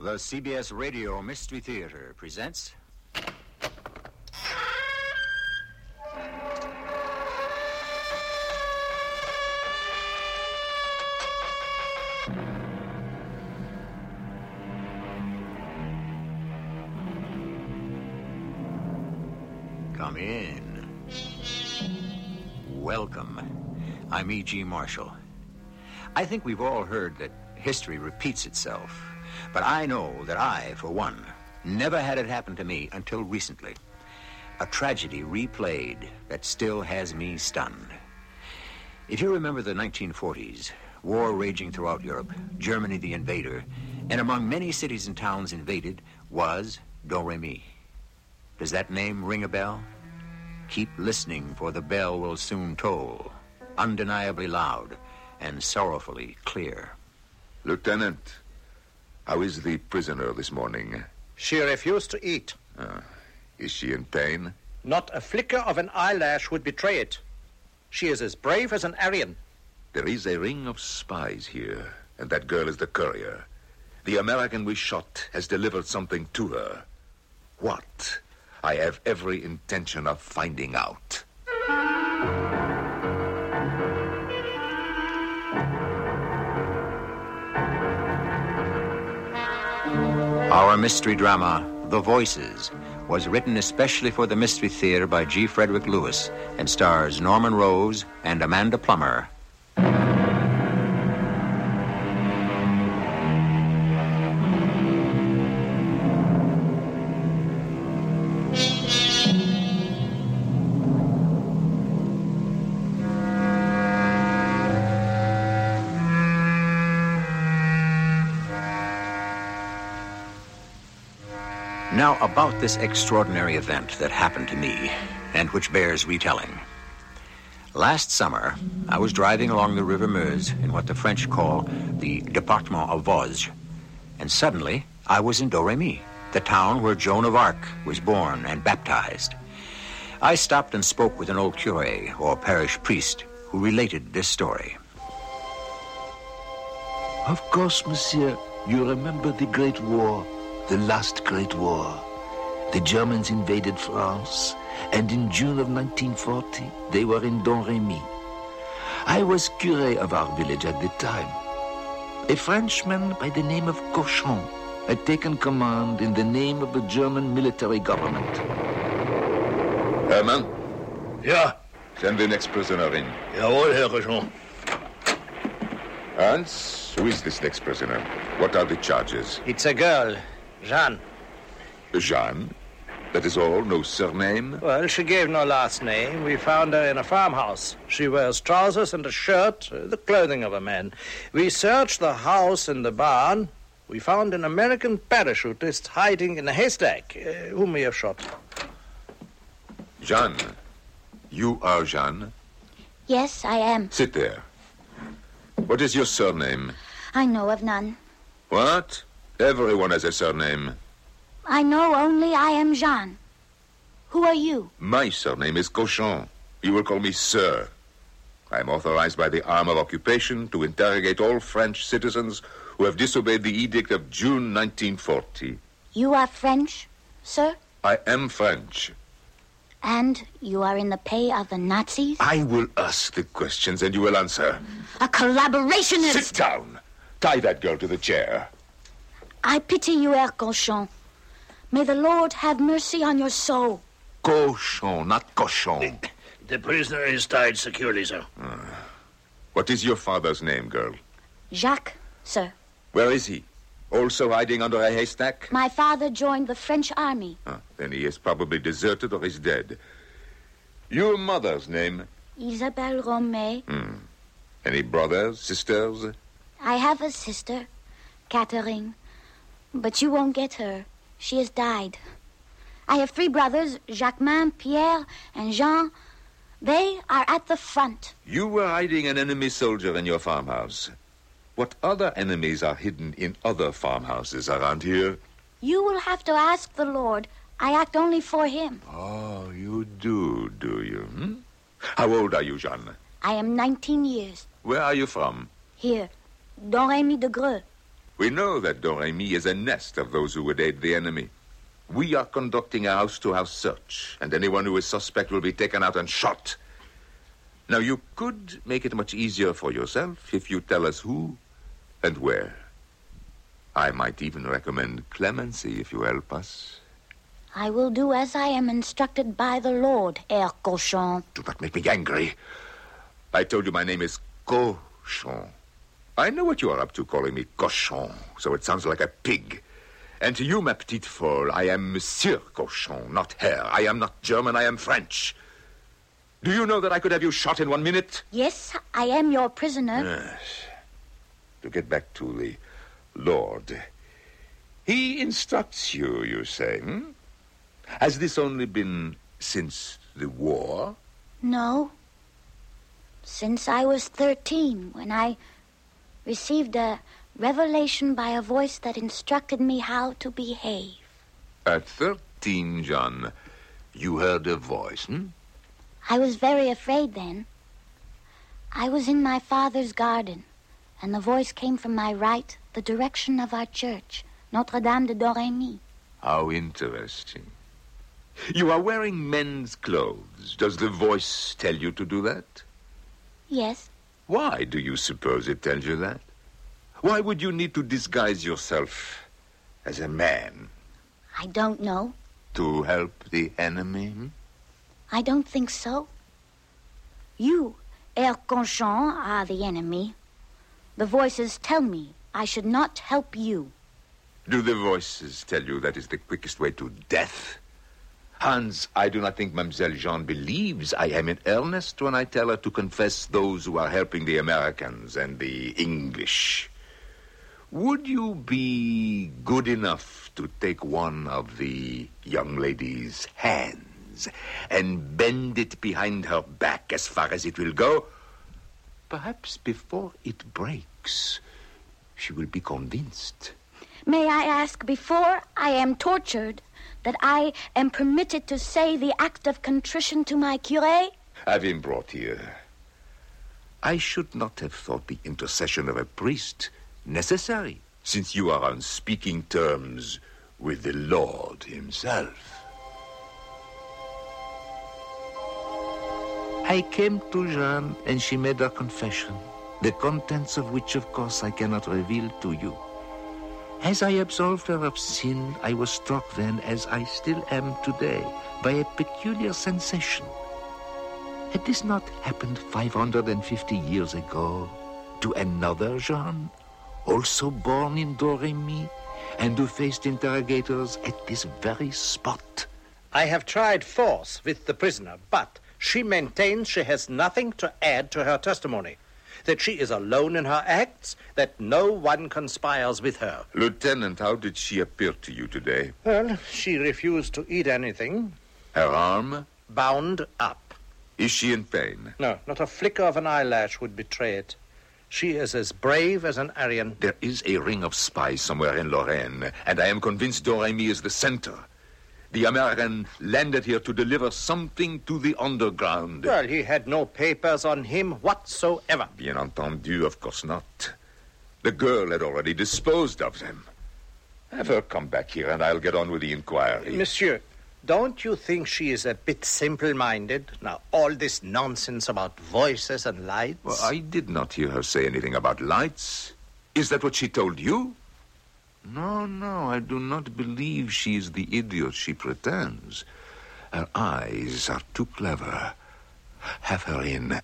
The CBS Radio Mystery Theater presents... Come in. Welcome. I'm E.G. Marshall. I think we've all heard that history repeats itself. But I know that I, for one, never had it happen to me until recently. A tragedy replayed that still has me stunned. If you remember the 1940s, war raging throughout Europe, Germany the invader, and among many cities and towns invaded was Domremy. Does that name ring a bell? Keep listening, for the bell will soon toll, undeniably loud and sorrowfully clear. Lieutenant, how is the prisoner this morning? She refused to eat. Is she in pain? Not a flicker of an eyelash would betray it. She is as brave as an Aryan. There is a ring of spies here, and that girl is the courier. The American we shot has delivered something to her. What? I have every intention of finding out. Our mystery drama, The Voices, was written especially for the Mystery Theater by G. Frederick Lewis and stars Norman Rose and Amanda Plummer. Now, about this extraordinary event that happened to me, and which bears retelling. Last summer, I was driving along the River Meuse in what the French call the Département of Vosges, and suddenly I was in Domremy, the town where Joan of Arc was born and baptized. I stopped and spoke with an old curé, or parish priest, who related this story. Of course, monsieur, you remember the Great War. The last Great War. The Germans invaded France, and in June of 1940, they were in Domremy. I was curé of our village at the time. A Frenchman by the name of Cochon had taken command in the name of the German military government. Herman? Ja. Send the next prisoner in. Jawohl, Herr Cochon. Hans, who is this next prisoner? What are the charges? It's a girl, Jeanne. Jeanne? That is all? No surname? Well, she gave no last name. We found her in a farmhouse. She wears trousers and a shirt, the clothing of a man. We searched the house and the barn. We found an American parachutist hiding in a haystack, whom we have shot. Jeanne. You are Jeanne? Yes, I am. Sit there. What is your surname? I know of none. What? Everyone has a surname. I know only I am Jeanne. Who are you? My surname is Cochon. You will call me Sir. I am authorized by the arm of occupation to interrogate all French citizens who have disobeyed the edict of June 1940. You are French, sir? I am French. And you are in the pay of the Nazis? I will ask the questions and you will answer. A collaborationist! Sit down. Tie that girl to the chair. I pity you, Herr Cochon. May the Lord have mercy on your soul. Cochon, not Cochon. The prisoner is tied securely, sir. What is your father's name, girl? Jacques, sir. Where is he? Also hiding under a haystack? My father joined the French army. Then he is probably deserted or is dead. Your mother's name? Isabelle Romay. Any brothers, sisters? I have a sister, Catherine. But you won't get her. She has died. I have 3 brothers, Jacquemin, Pierre, and Jean. They are at the front. You were hiding an enemy soldier in your farmhouse. What other enemies are hidden in other farmhouses around here? You will have to ask the Lord. I act only for him. Oh, you do you? How old are you, Jeanne? I am 19 years. Where are you from? Here, Domremy de Greux. We know that Domremy is a nest of those who would aid the enemy. We are conducting a house-to-house search, and anyone who is suspect will be taken out and shot. Now, you could make it much easier for yourself if you tell us who and where. I might even recommend clemency if you help us. I will do as I am instructed by the Lord, Herr Cochon. Do not make me angry. I told you my name is Cochon. I know what you are up to calling me Cochon, so it sounds like a pig. And to you, ma petite folle, I am Monsieur Cochon, not Herr. I am not German, I am French. Do you know that I could have you shot in 1 minute? Yes, I am your prisoner. Yes. To get back to the Lord. He instructs you, you say, hmm? Has this only been since the war? No. Since I was 13, when I received a revelation by a voice that instructed me how to behave. At 13, John, you heard a voice, hmm? I was very afraid then. I was in my father's garden, and the voice came from my right, the direction of our church, Notre-Dame de Domremy. How interesting. You are wearing men's clothes. Does the voice tell you to do that? Yes. Why do you suppose it tells you that? Why would you need to disguise yourself as a man? I don't know. To help the enemy? Hmm? I don't think so. You, Herr Cochon, are the enemy. The voices tell me I should not help you. Do the voices tell you that is the quickest way to death? Hans, I do not think Mademoiselle Jeanne believes I am in earnest when I tell her to confess those who are helping the Americans and the English. Would you be good enough to take one of the young lady's hands and bend it behind her back as far as it will go? Perhaps before it breaks, she will be convinced. May I ask, before I am tortured, that I am permitted to say the act of contrition to my curé? Have him brought here. I should not have thought the intercession of a priest necessary, since you are on speaking terms with the Lord himself. I came to Jeanne, and she made her confession, the contents of which, of course, I cannot reveal to you. As I absolved her of sin, I was struck then, as I still am today, by a peculiar sensation. Had this not happened 550 years ago to another Jeanne, also born in Domremy, and who faced interrogators at this very spot? I have tried force with the prisoner, but she maintains she has nothing to add to her testimony, that she is alone in her acts, that no one conspires with her. Lieutenant, how did she appear to you today? Well, she refused to eat anything. Her arm? Bound up. Is she in pain? No, not a flicker of an eyelash would betray it. She is as brave as an Aryan. There is a ring of spies somewhere in Lorraine, and I am convinced Domremy is the center. The American landed here to deliver something to the underground. Well, he had no papers on him whatsoever. Bien entendu, of course not. The girl had already disposed of them. Have her come back here, and I'll get on with the inquiry. Monsieur, don't you think she is a bit simple-minded? Now, all this nonsense about voices and lights? Well, I did not hear her say anything about lights. Is that what she told you? No, I do not believe she is the idiot she pretends. Her eyes are too clever. Have her in.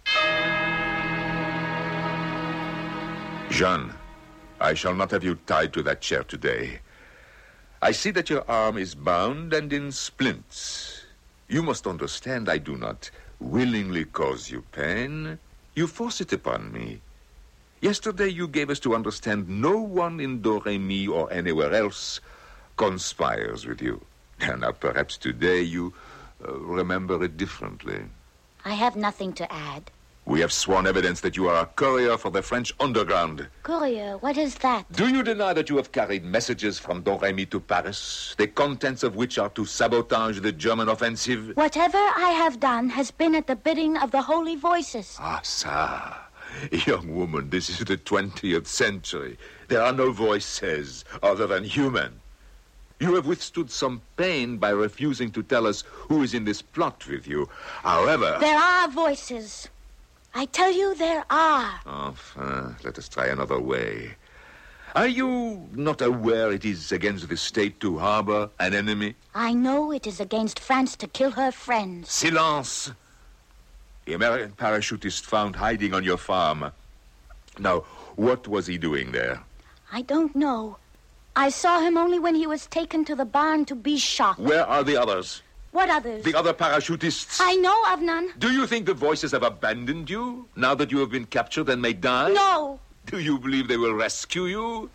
Jeanne, I shall not have you tied to that chair today. I see that your arm is bound and in splints. You must understand I do not willingly cause you pain. You force it upon me. Yesterday you gave us to understand no one in Domremy or anywhere else conspires with you. And now perhaps today you remember it differently. I have nothing to add. We have sworn evidence that you are a courier for the French underground. Courier, what is that? Do you deny that you have carried messages from Domremy to Paris, the contents of which are to sabotage the German offensive? Whatever I have done has been at the bidding of the Holy Voices. Ah, ça. Young woman, this is the 20th century. There are no voices other than human. You have withstood some pain by refusing to tell us who is in this plot with you. However... There are voices. I tell you, there are. Enfin, let us try another way. Are you not aware it is against the state to harbor an enemy? I know it is against France to kill her friends. Silence! The American parachutist found hiding on your farm. Now, what was he doing there? I don't know. I saw him only when he was taken to the barn to be shot. Where are the others? What others? The other parachutists? I know of none. Do you think the voices have abandoned you, now that you have been captured and may die? No. Do you believe they will rescue you?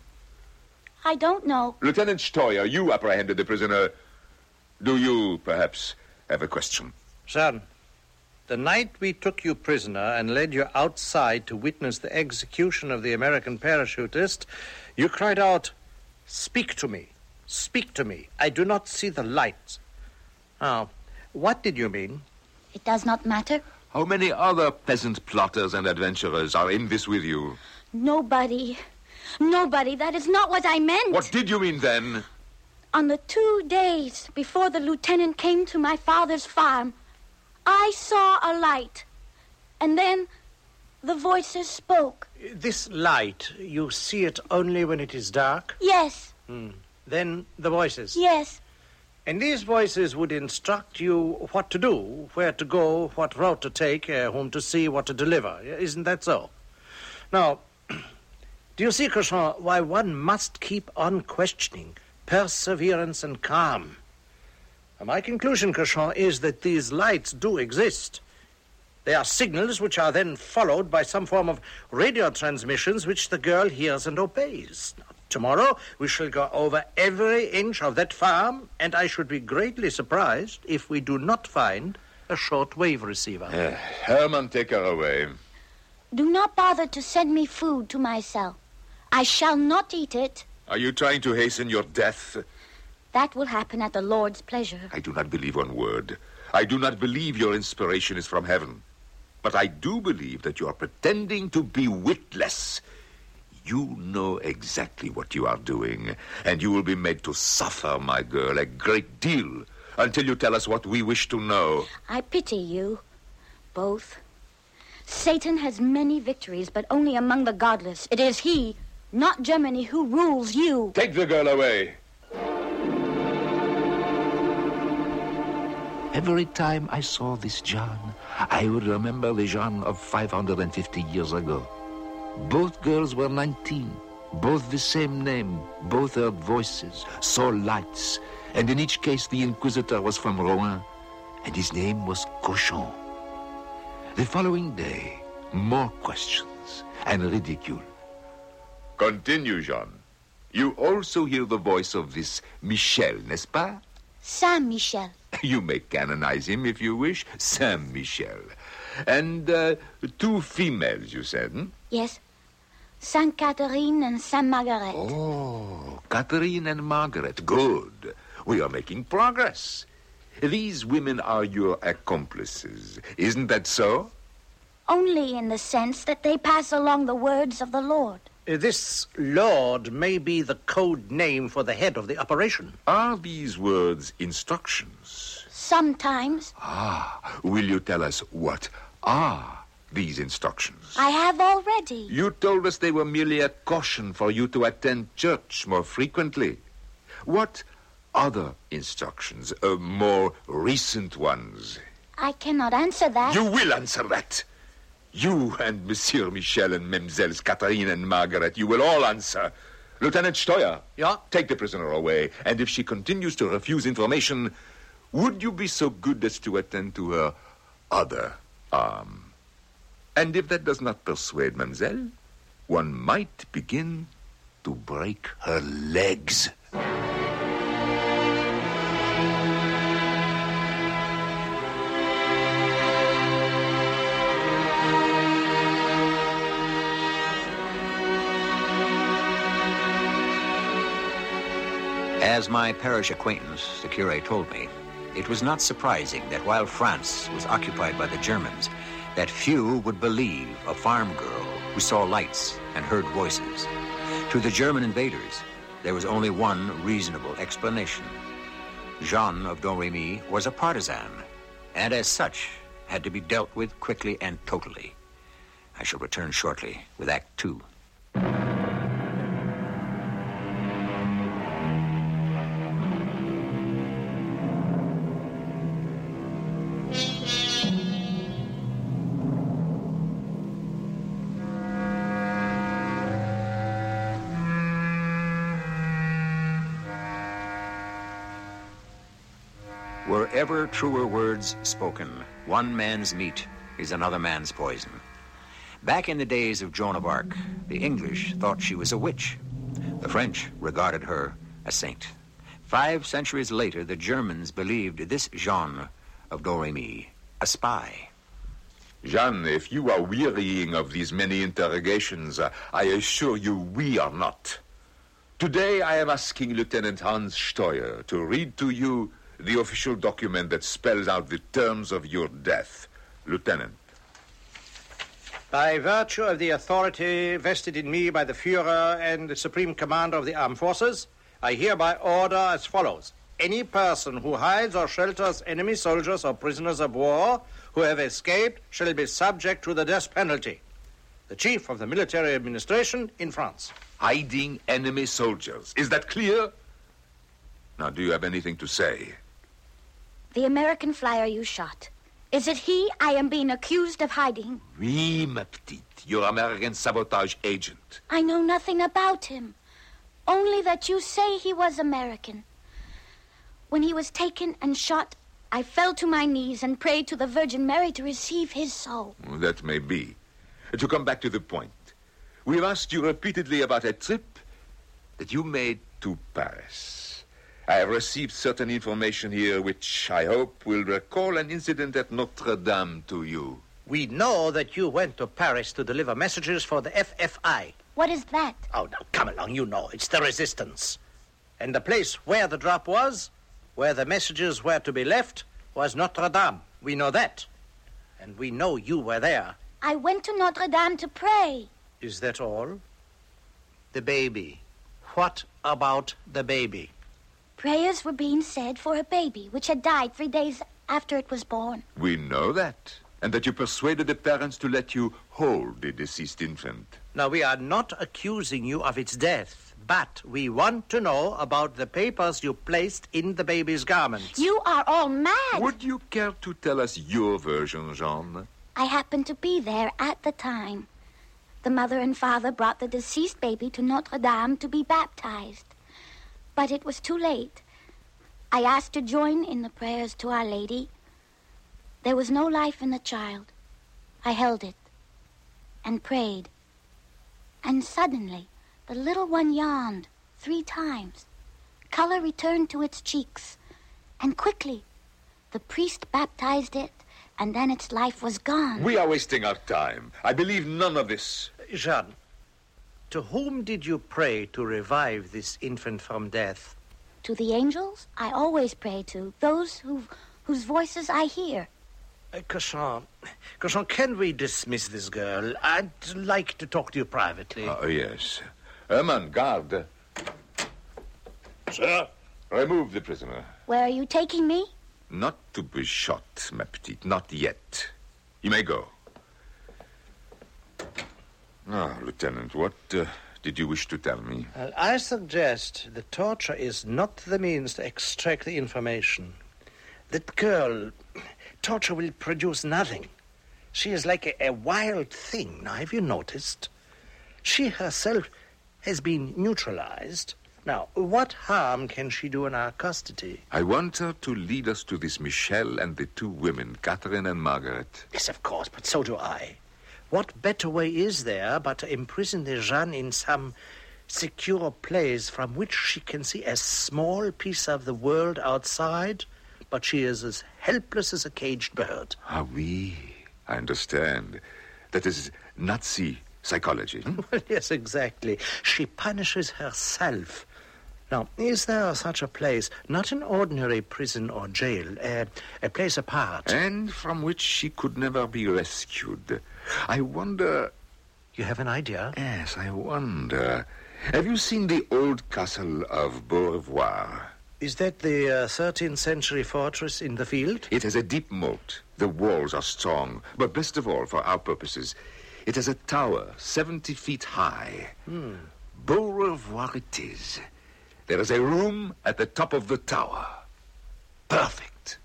I don't know. Lieutenant Steuer, you apprehended the prisoner. Do you, perhaps, have a question? Son, the night we took you prisoner and led you outside to witness the execution of the American parachutist, you cried out, "Speak to me. Speak to me. I do not see the lights." Now, what did you mean? It does not matter. How many other peasant plotters and adventurers are in this with you? Nobody. Nobody. That is not what I meant. What did you mean then? On the 2 days before the lieutenant came to my father's farm, I saw a light. And then the voices spoke. This light, you see it only when it is dark? Yes. Then the voices. Yes. And these voices would instruct you what to do, where to go, what route to take, whom to see, what to deliver. Isn't that so? Now, do you see, Cochon, why one must keep on questioning, perseverance and calm? My conclusion, Cochon, is that these lights do exist. They are signals which are then followed by some form of radio transmissions which the girl hears and obeys. Now, tomorrow we shall go over every inch of that farm, and I should be greatly surprised if we do not find a shortwave receiver. Herman, take her away. Do not bother to send me food to my cell. I shall not eat it. Are you trying to hasten your death? That will happen at the Lord's pleasure. I do not believe one word. I do not believe your inspiration is from heaven. But I do believe that you are pretending to be witless. You know exactly what you are doing, and you will be made to suffer, my girl, a great deal, until you tell us what we wish to know. I pity you, both. Satan has many victories, but only among the godless. It is he, not Germany, who rules you. Take the girl away. Every time I saw this John, I would remember the John of 550 years ago. Both girls were 19, both the same name, both heard voices, saw lights, and in each case the inquisitor was from Rouen, and his name was Cochon. The following day, more questions and ridicule. Continue, Jean. You also hear the voice of this Michel, n'est-ce pas? Saint-Michel. You may canonize him if you wish, Saint-Michel. And 2 females, you said, hmm? Yes. Saint Catherine and Saint Margaret. Oh, Catherine and Margaret. Good. We are making progress. These women are your accomplices. Isn't that so? Only in the sense that they pass along the words of the Lord. This Lord may be the code name for the head of the operation. Are these words instructions? Sometimes. Will you tell us what are these instructions? I have already. You told us they were merely a caution for you to attend church more frequently. What other instructions, more recent ones? I cannot answer that. You will answer that. You and Monsieur Michel and Mesdemoiselles Catherine and Margaret, you will all answer. Lieutenant Steuer. Yeah? Take the prisoner away, and if she continues to refuse information, would you be so good as to attend to her other arm? And if that does not persuade Mademoiselle, one might begin to break her legs. As my parish acquaintance, the curé, told me, it was not surprising that while France was occupied by the Germans, that few would believe a farm girl who saw lights and heard voices. To the German invaders, there was only one reasonable explanation. Jeanne of Domremy was a partisan, and as such, had to be dealt with quickly and totally. I shall return shortly with Act 2. Wherever truer words spoken, one man's meat is another man's poison. Back in the days of Joan of Arc, the English thought she was a witch. The French regarded her a saint. 5 centuries later, the Germans believed this Jeanne of Domremy a spy. Jeanne, if you are wearying of these many interrogations, I assure you we are not. Today I am asking Lieutenant Hans Steuer to read to you the official document that spells out the terms of your death. Lieutenant. By virtue of the authority vested in me by the Führer and the Supreme Commander of the Armed Forces, I hereby order as follows. Any person who hides or shelters enemy soldiers or prisoners of war who have escaped shall be subject to the death penalty. The Chief of the Military Administration in France. Hiding enemy soldiers. Is that clear? Now, do you have anything to say? The American flyer you shot. Is it he I am being accused of hiding? Oui, ma petite. Your American sabotage agent. I know nothing about him. Only that you say he was American. When he was taken and shot, I fell to my knees and prayed to the Virgin Mary to receive his soul. That may be. To come back to the point, we've asked you repeatedly about a trip that you made to Paris. I have received certain information here which I hope will recall an incident at Notre Dame to you. We know that you went to Paris to deliver messages for the FFI. What is that? Oh, now, come along, you know. It's the resistance. And the place where the drop was, where the messages were to be left, was Notre Dame. We know that. And we know you were there. I went to Notre Dame to pray. Is that all? The baby. What about the baby? Prayers were being said for a baby which had died 3 days after it was born. We know that. And that you persuaded the parents to let you hold the deceased infant. Now, we are not accusing you of its death, but we want to know about the papers you placed in the baby's garments. You are all mad. Would you care to tell us your version, Jeanne? I happened to be there at the time. The mother and father brought the deceased baby to Notre Dame to be baptized. But it was too late. I asked to join in the prayers to Our Lady. There was no life in the child. I held it and prayed. And suddenly, the little one yawned 3 times. Color returned to its cheeks. And quickly, the priest baptized it, and then its life was gone. We are wasting our time. I believe none of this. Jeanne, to whom did you pray to revive this infant from death? To the angels I always pray to, those whose voices I hear. Cauchon, can we dismiss this girl? I'd like to talk to you privately. Yes. Herman, guard. Sir? Remove the prisoner. Where are you taking me? Not to be shot, ma petite, not yet. You may go. Now, Lieutenant, what did you wish to tell me? Well, I suggest that torture is not the means to extract the information. That girl, torture will produce nothing. She is like a wild thing. Now, have you noticed? She herself has been neutralized. Now, what harm can she do in our custody? I want her to lead us to this Michelle and the 2 women, Catherine and Margaret. Yes, of course, but so do I. What better way is there but to imprison the Jeanne in some secure place from which she can see a small piece of the world outside, but she is as helpless as a caged bird? Ah, oui, I understand. That is Nazi psychology. Well, yes, exactly. She punishes herself. Now, is there such a place, not an ordinary prison or jail, a place apart? And from which she could never be rescued. I wonder... You have an idea? Yes, I wonder. Have you seen the old castle of Beaurevoir? Is that the 13th century fortress in the field? It has a deep moat. The walls are strong. But best of all, for our purposes, it has a tower 70 feet high. Beaurevoir it is. There is a room at the top of the tower. Perfect.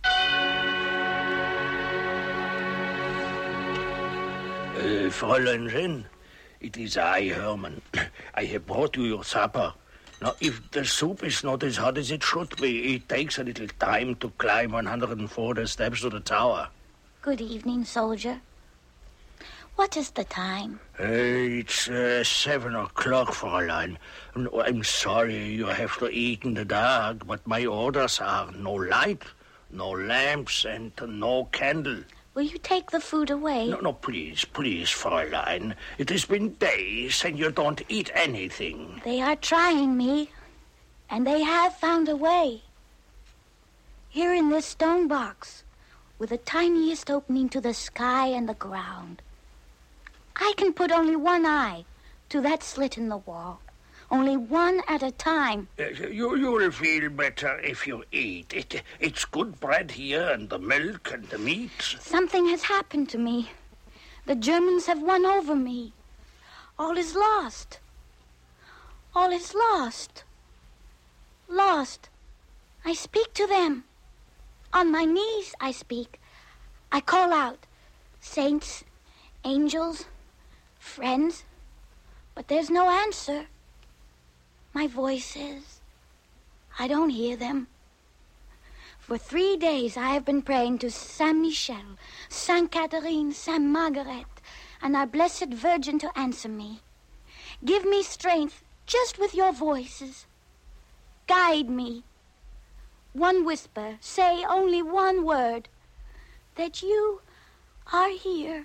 Fräulein Jeanne, it is I, Herman. I have brought you your supper. Now, if the soup is not as hot as it should be, it takes a little time to climb 104 steps to the tower. Good evening, soldier. What is the time? It's 7 o'clock, Fräulein. No, I'm sorry you have to eat in the dark, but my orders are no light, no lamps, and no candle. Will you take the food away? No, please, Fräulein. It has been days and you don't eat anything. They are trying me, and they have found a way. Here in this stone box, with the tiniest opening to the sky and the ground, I can put only one eye to that slit in the wall. Only one at a time. You'll feel better if you eat. It's good bread here, and the milk and the meat. Something has happened to me. The Germans have won over me. All is lost. All is lost. Lost. I speak to them. On my knees I speak. I call out. Saints, angels, friends. But there's no answer. My voices, I don't hear them. For 3 days I have been praying to Saint Michel, Saint Catherine, Saint Margaret, and our Blessed Virgin to answer me. Give me strength just with your voices. Guide me. One whisper, say only one word, that you are here.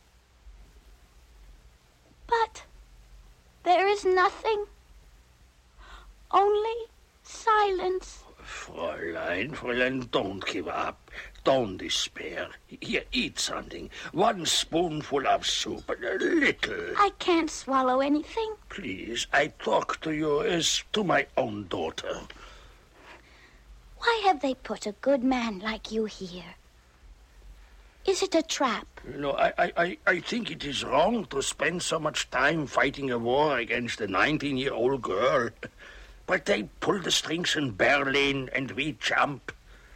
But there is nothing. Only silence. Fräulein, don't give up. Don't despair. Here, eat something. 1 spoonful of soup, a little. I can't swallow anything. Please, I talk to you as to my own daughter. Why have they put a good man like you here? Is it a trap? No, I think it is wrong to spend so much time fighting a war against a 19-year-old girl. But they pull the strings in Berlin and we jump.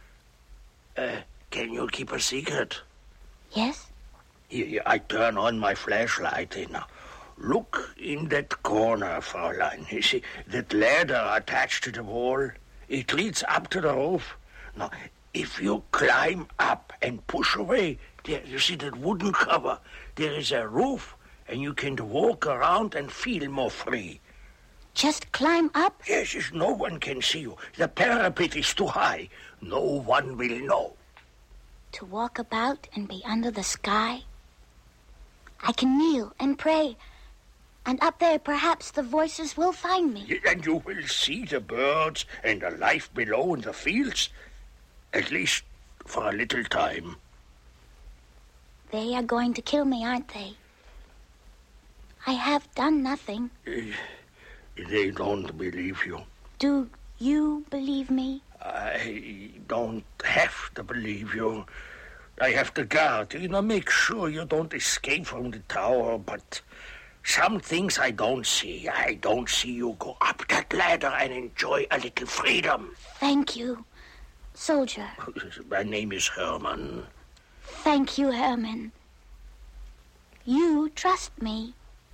Can you keep a secret? Yes? Here, I turn on my flashlight. Now, look in that corner, Fräulein. You see, that ladder attached to the wall, it leads up to the roof. Now, if you climb up and push away, there, you see that wooden cover, there is a roof, and you can walk around and feel more free. Just climb up? Yes, no one can see you. The parapet is too high. No one will know. To walk about and be under the sky? I can kneel and pray, and up there perhaps the voices will find me. And you will see the birds and the life below in the fields, at least for a little time. They are going to kill me, aren't they? I have done nothing. They don't believe you. Do you believe me? I don't have to believe you. I have to guard, make sure you don't escape from the tower, but some things I don't see. I don't see you go up that ladder and enjoy a little freedom. Thank you, soldier. My name is Herman. Thank you, Herman. You trust me.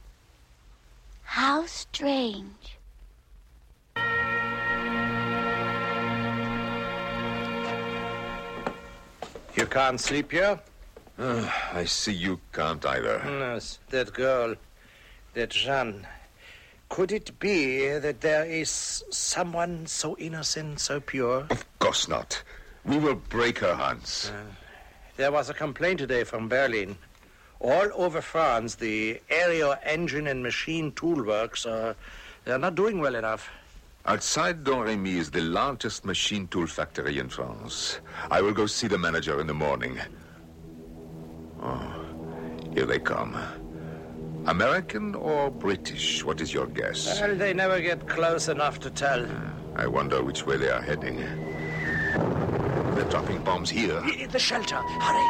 How strange. You can't sleep here? I see you can't either. Yes, that girl, that Jeanne. Could it be that there is someone so innocent, so pure? Of course not. We will break her, Hans. There was a complaint today from Berlin. All over France, the aero engine and machine tool works they're not doing well enough. Outside Domremy is the largest machine tool factory in France. I will go see the manager in the morning. Oh, here they come. American or British? What is your guess? Well, they never get close enough to tell. I wonder which way they are heading. They're dropping bombs here. In the shelter. Hurry.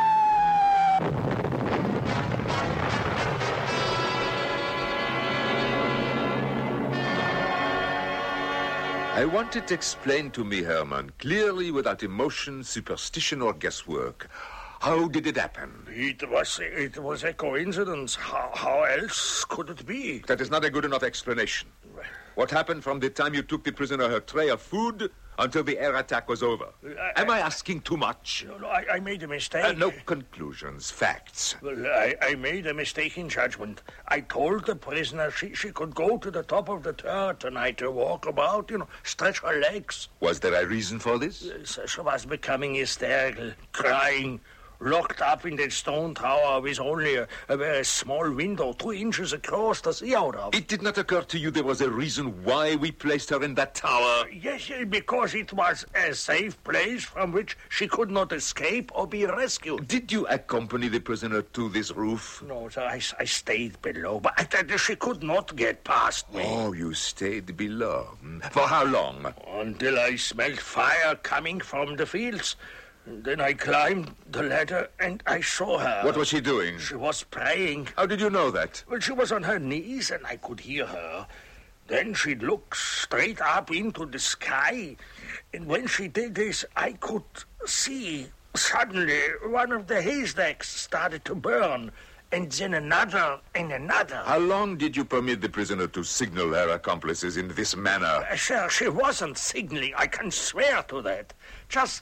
I want it explained to me, Herman, clearly without emotion, superstition, or guesswork. How did it happen? It was a coincidence. How else could it be? That is not a good enough explanation. What happened from the time you took the prisoner her tray of food until the air attack was over? Am I asking too much? No, I made a mistake. No conclusions, facts. Well, I made a mistake in judgment. I told the prisoner she could go to the top of the turret tonight to walk about, stretch her legs. Was there a reason for this? She was becoming hysterical, crying. Locked up in that stone tower with only a very small window 2 inches across to see out of. It did not occur to you there was a reason why we placed her in that tower? Yes, because it was a safe place from which she could not escape or be rescued. Did you accompany the prisoner to this roof? No, sir, I stayed below, but she could not get past me. Oh, you stayed below. For how long? Until I smelled fire coming from the fields. Then I climbed the ladder and I saw her. What was she doing? She was praying. How did you know that? Well, she was on her knees and I could hear her. Then she'd look straight up into the sky. And when she did this, I could see. Suddenly, one of the haystacks started to burn. And then another and another. How long did you permit the prisoner to signal her accomplices in this manner? Sir, she wasn't signaling. I can swear to that. Just...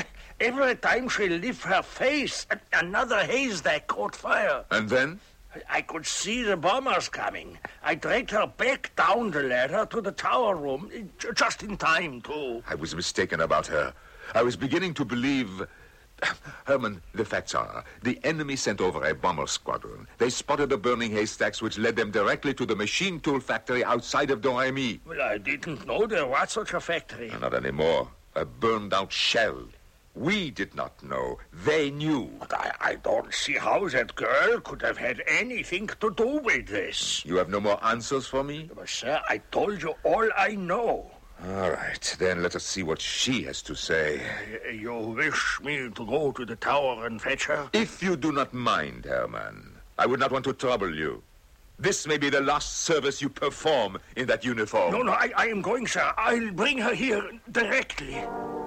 every time she lifted her face, another haystack caught fire. And then? I could see the bombers coming. I dragged her back down the ladder to the tower room, just in time, too. I was mistaken about her. I was beginning to believe... Herman, the facts are, the enemy sent over a bomber squadron. They spotted the burning haystacks, which led them directly to the machine tool factory outside of Domremy. Well, I didn't know there was such a factory. Not anymore. A burned-out shell. We did not know. They knew. But I don't see how that girl could have had anything to do with this. You have no more answers for me? But, sir, I told you all I know. All right, then let us see what she has to say. You wish me to go to the tower and fetch her? If you do not mind, Herman, I would not want to trouble you. This may be the last service you perform in that uniform. No, I am going, sir. I'll bring her here directly.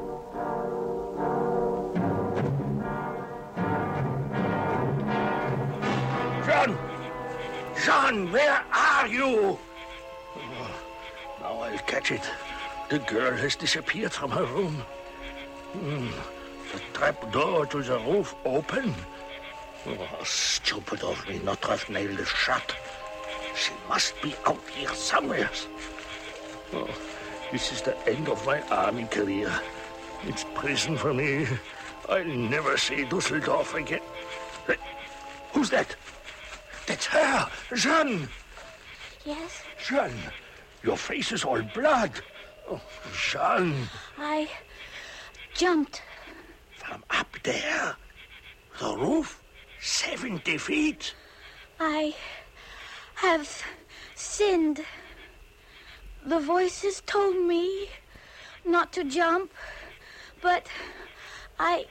Jean, where are you? Oh, now I'll catch it. The girl has disappeared from her room. The trap door to the roof open. Oh, stupid of me not to have nailed it shut. She must be out here somewhere. Oh, this is the end of my army career. It's prison for me. I'll never see Dusseldorf again. Who's that? That's her! Jeanne! Yes? Jeanne, your face is all blood. Oh, Jeanne. I jumped. From up there? The roof? 70 feet? I have sinned. The voices told me not to jump, but I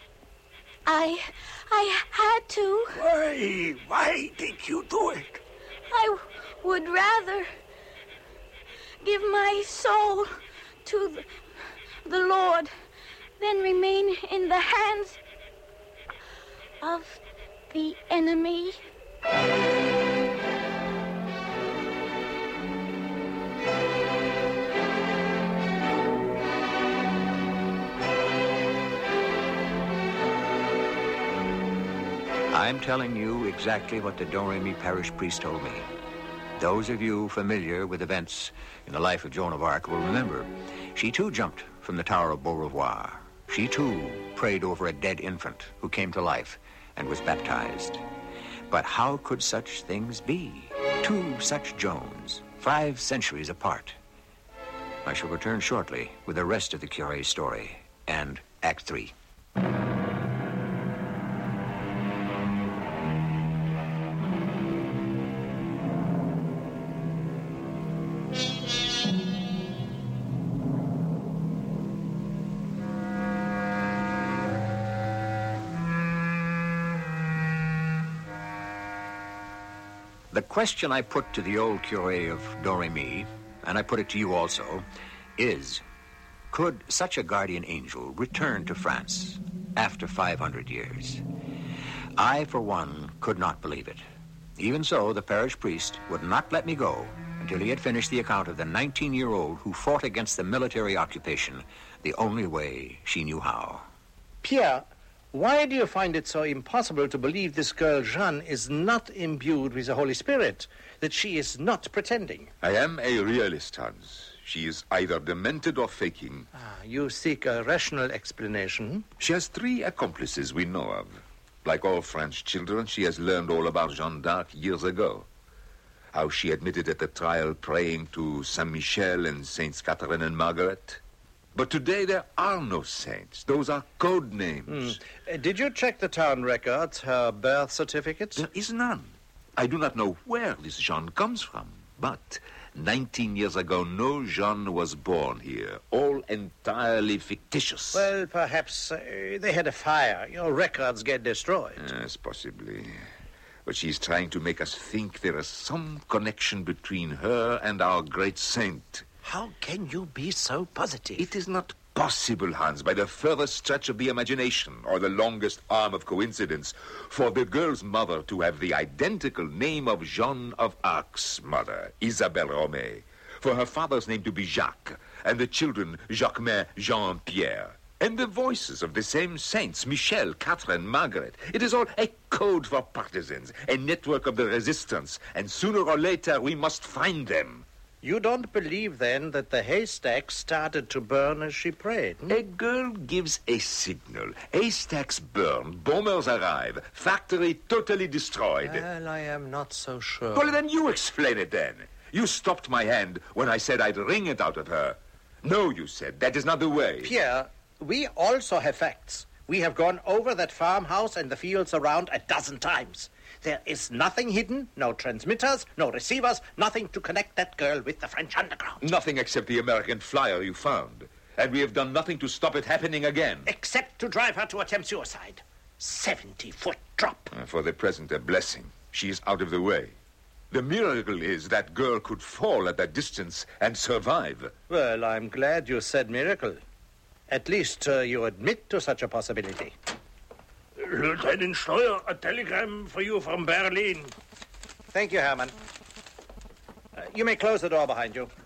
had to. Why did you do it? I would rather give my soul to the Lord than remain in the hands of the enemy. I'm telling you exactly what the Domremy parish priest told me. Those of you familiar with events in the life of Joan of Arc will remember she too jumped from the Tower of Beaurevoir. She too prayed over a dead infant who came to life and was baptized. But how could such things be? Two such Joans, 5 centuries apart. I shall return shortly with the rest of the Curé's story and Act 3. The question I put to the old curé of Domremy, and I put it to you also, is, could such a guardian angel return to France after 500 years? I, for one, could not believe it. Even so, the parish priest would not let me go until he had finished the account of the 19-year-old who fought against the military occupation the only way she knew how. Pierre, why do you find it so impossible to believe this girl Jeanne is not imbued with the Holy Spirit, that she is not pretending? I am a realist, Hans. She is either demented or faking. You seek a rational explanation? She has 3 accomplices we know of. Like all French children, she has learned all about Jeanne d'Arc years ago. How she admitted at the trial praying to Saint Michel and Saints Catherine and Margaret. But today there are no saints. Those are code names. Did you check the town records, her birth certificate? There is none. I do not know where this Jeanne comes from. But 19 years ago, no Jeanne was born here. All entirely fictitious. Well, perhaps they had a fire. Your records get destroyed. Yes, possibly. But she's trying to make us think there is some connection between her and our great saint. How can you be so positive? It is not possible, Hans, by the furthest stretch of the imagination or the longest arm of coincidence, for the girl's mother to have the identical name of Jeanne of Arc's mother, Isabelle Romée, for her father's name to be Jacques, and the children Jacquemin, Jean-Pierre, and the voices of the same saints, Michel, Catherine, Margaret. It is all a code for partisans, a network of the resistance, and sooner or later we must find them. You don't believe, then, that the haystack started to burn as she prayed? A girl gives a signal. Haystacks burn, bombers arrive, factory totally destroyed. Well, I am not so sure. Well, then you explain it then. You stopped my hand when I said I'd wring it out of her. No, you said, that is not the way. Pierre, we also have facts. We have gone over that farmhouse and the fields around 12 times. There is nothing hidden, no transmitters, no receivers, nothing to connect that girl with the French underground. Nothing except the American flyer you found. And we have done nothing to stop it happening again. Except to drive her to attempt suicide. 70-foot drop. For the present, a blessing. She is out of the way. The miracle is that girl could fall at that distance and survive. Well, I'm glad you said miracle. At least you admit to such a possibility. Lieutenant Steuer, a telegram for you from Berlin. Thank you, Hermann. You may close the door behind you.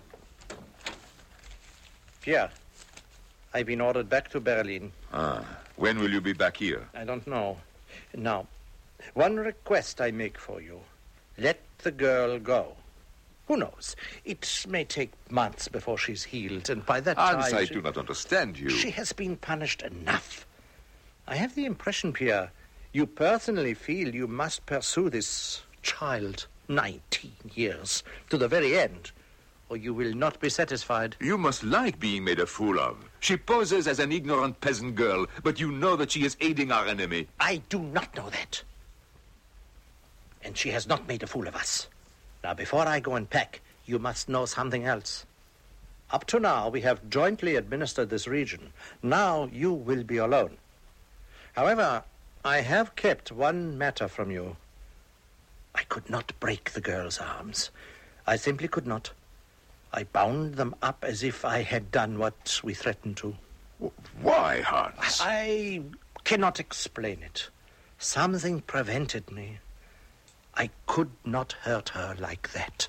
Pierre, I've been ordered back to Berlin. When will you be back here? I don't know. Now, one request I make for you. Let the girl go. Who knows? It may take months before she's healed, and by that time... Hans, I do not understand you. She has been punished enough. I have the impression, Pierre, you personally feel you must pursue this child, 19 years, to the very end, or you will not be satisfied. You must like being made a fool of. She poses as an ignorant peasant girl, but you know that she is aiding our enemy. I do not know that. And she has not made a fool of us. Now, before I go and pack, you must know something else. Up to now, we have jointly administered this region. Now you will be alone. However, I have kept one matter from you. I could not break the girl's arms. I simply could not. I bound them up as if I had done what we threatened to. Why, Hans? I cannot explain it. Something prevented me. I could not hurt her like that.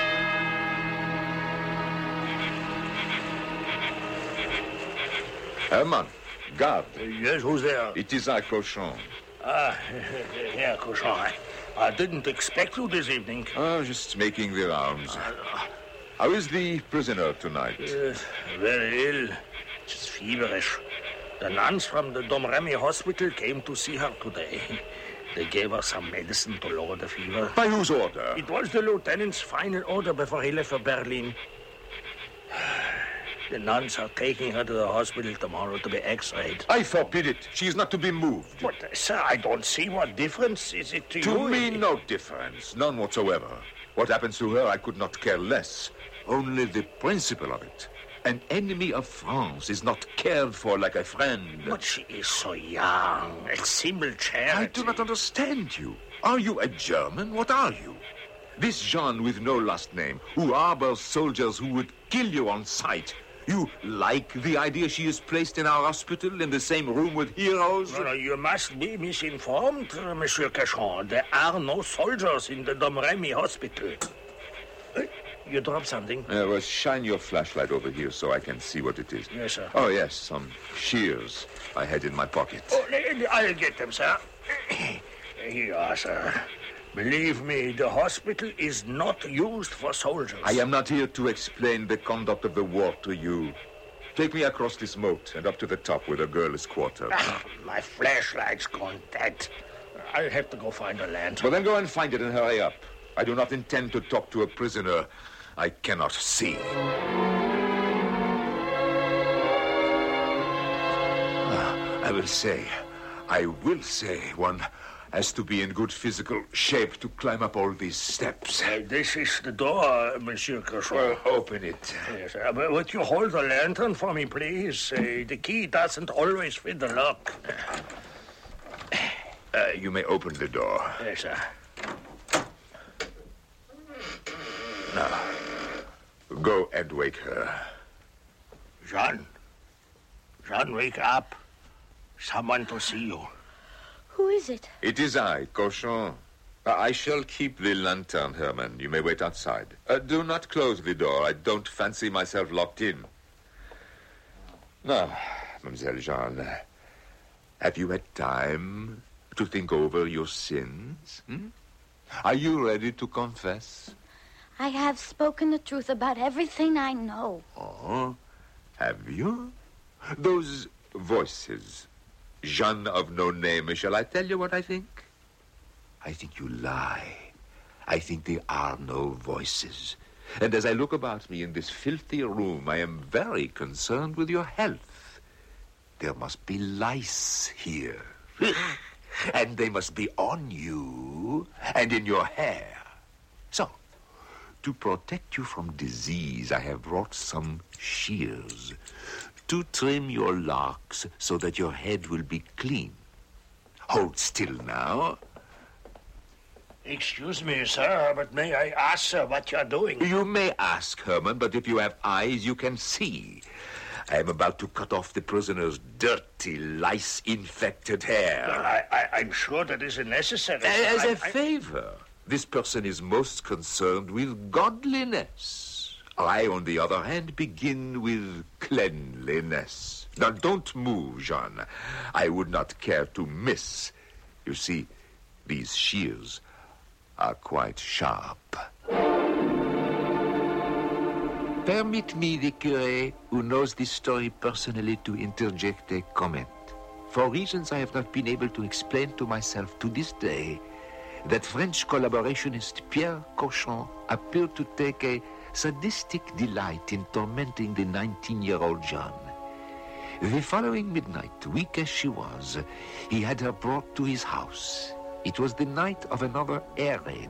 Hermann, guard. Yes, who's there? It is I, Cochon. Herr Cochon, I didn't expect you this evening. Just making the rounds. How is the prisoner tonight? Very ill. She's feverish. The nuns from the Domremy hospital came to see her today. They gave her some medicine to lower the fever. By whose order? It was the lieutenant's final order before he left for Berlin. The nuns are taking her to the hospital tomorrow to be x-rayed. I forbid it. She is not to be moved. But, sir, I don't see what difference is it to you. To me, no difference. None whatsoever. What happens to her, I could not care less. Only the principle of it. An enemy of France is not cared for like a friend. But she is so young. A simple charity. I do not understand you. Are you a German? What are you? This Jean with no last name, who harbors soldiers who would kill you on sight. You like the idea she is placed in our hospital in the same room with heroes? No, you must be misinformed, Monsieur Cachon. There are no soldiers in the Domremy hospital. You dropped something? Well, shine your flashlight over here so I can see what it is. Yes, sir. Oh, yes, some shears I had in my pocket. Oh, I'll get them, sir. Here you are, sir. Believe me, the hospital is not used for soldiers. I am not here to explain the conduct of the war to you. Take me across this moat and up to the top where the girl is quartered. My flashlight's gone dead. I'll have to go find a lantern. Well, then go and find it and hurry up. I do not intend to talk to a prisoner I cannot see. I will say, one has to be in good physical shape to climb up all these steps. This is the door, Monsieur Cachon. Well, open it. Yes, but would you hold the lantern for me, please? The key doesn't always fit the lock. You may open the door. Yes, sir. Now, go and wake her. Jean, wake up. Someone to see you. Who is it? It is I, Cochon. I shall keep the lantern, Herman. You may wait outside. Do not close the door. I don't fancy myself locked in. Now, Mademoiselle Jeanne, have you had time to think over your sins? Are you ready to confess? I have spoken the truth about everything I know. Oh, have you? Those voices, Jeanne of no name, shall I tell you what I think? I think you lie. I think there are no voices. And as I look about me in this filthy room, I am very concerned with your health. There must be lice here. And they must be on you and in your hair. So, to protect you from disease, I have brought some shears to trim your locks so that your head will be clean. Hold still now. Excuse me, sir, but may I ask, sir, what you're doing? You may ask, Herman, but if you have eyes, you can see. I am about to cut off the prisoner's dirty, lice-infected hair. Well, I'm sure that isn't necessary. As a favor, this person is most concerned with godliness. I, on the other hand, begin with cleanliness. Now, don't move, Jean. I would not care to miss. You see, these shears are quite sharp. Permit me, the curé, who knows this story personally, to interject a comment. For reasons I have not been able to explain to myself to this day, that French collaborationist Pierre Cochon appeared to take a sadistic delight in tormenting the 19-year-old Jeanne. The following midnight, weak as she was, he had her brought to his house. It was the night of another air raid.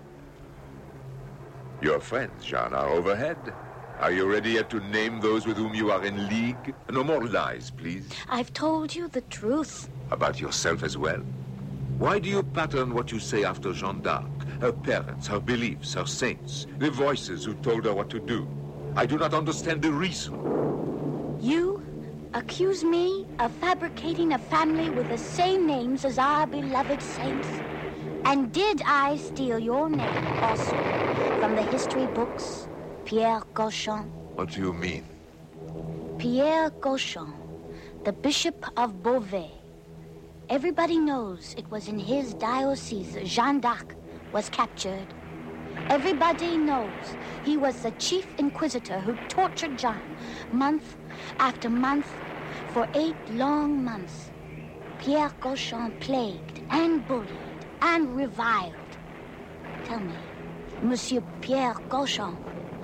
Your friends, Jeanne, are overhead. Are you ready yet to name those with whom you are in league? No more lies, please. I've told you the truth. About yourself as well. Why do you pattern what you say after Jeanne d'Arc? Her parents, her beliefs, her saints, the voices who told her what to do. I do not understand the reason. You accuse me of fabricating a family with the same names as our beloved saints. And did I steal your name also from the history books, Pierre Cochon? What do you mean? Pierre Cochon, the Bishop of Beauvais. Everybody knows it was in his diocese Jeanne d'Arc was captured. Everybody knows he was the chief inquisitor who tortured Jeanne month after month for 8 long months. Pierre Cochon plagued and bullied and reviled. Tell me, Monsieur Pierre Cochon,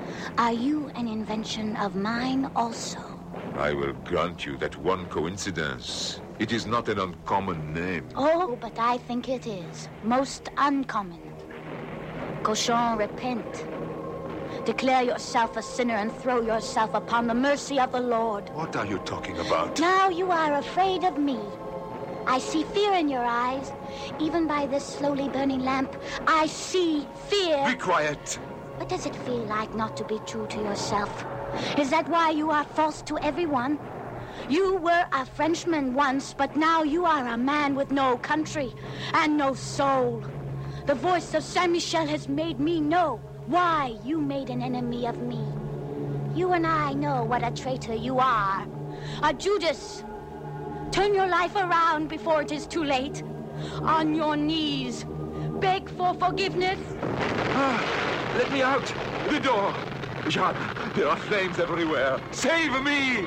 Are you an invention of mine also? I will grant you that one coincidence. It is not an uncommon name. Oh, but I think it is. Most uncommon. Cochon, repent. Declare yourself a sinner and throw yourself upon the mercy of the Lord. What are you talking about? Now you are afraid of me. I see fear in your eyes. Even by this slowly burning lamp, I see fear. Be quiet. What does it feel like not to be true to yourself? Is that why you are false to everyone? You were a Frenchman once, but now you are a man with no country and no soul. The voice of Saint Michel has made me know why you made an enemy of me. You and I know what a traitor you are. A Judas. Turn your life around before it is too late. On your knees. Beg for forgiveness. Let me out! The door! Jean, there are flames everywhere. Save me!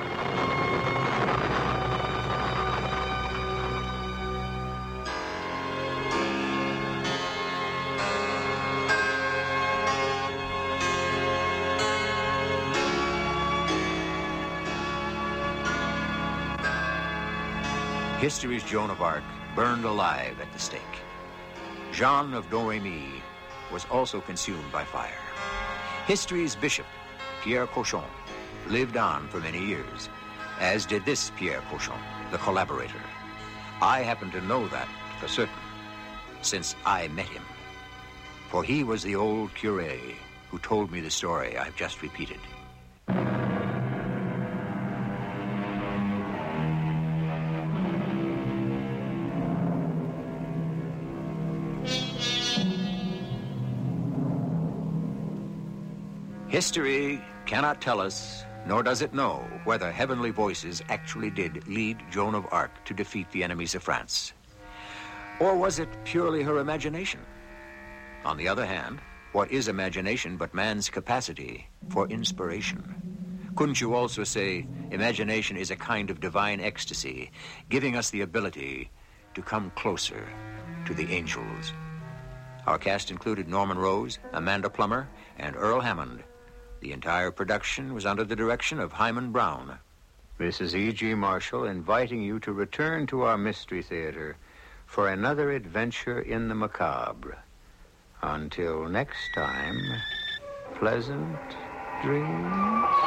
History's Joan of Arc burned alive at the stake. Jean of Domremy was also consumed by fire. History's bishop, Pierre Cochon, lived on for many years, as did this Pierre Cochon, the collaborator. I happen to know that for certain, since I met him. For he was the old curé who told me the story I've just repeated. History cannot tell us, nor does it know, whether heavenly voices actually did lead Joan of Arc to defeat the enemies of France. Or was it purely her imagination? On the other hand, what is imagination but man's capacity for inspiration? Couldn't you also say imagination is a kind of divine ecstasy, giving us the ability to come closer to the angels? Our cast included Norman Rose, Amanda Plummer, and Earl Hammond. The entire production was under the direction of Hyman Brown. This is E.G. Marshall inviting you to return to our Mystery Theater for another adventure in the macabre. Until next time, pleasant dreams.